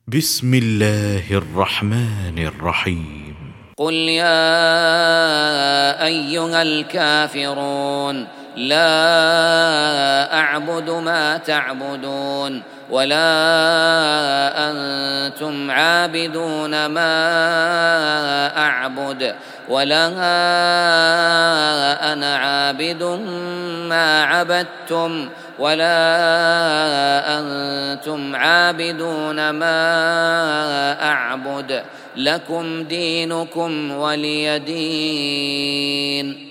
بسم الله الرحمن الرحيم. قل يا أيها الكافرون لا أعبد ما تعبدون ولا أنتم عابدون ما أعبد ولا أنا عابد ما عبدتم ولا أنتم عابدون ما أعبد لكم دينكم ولي دين.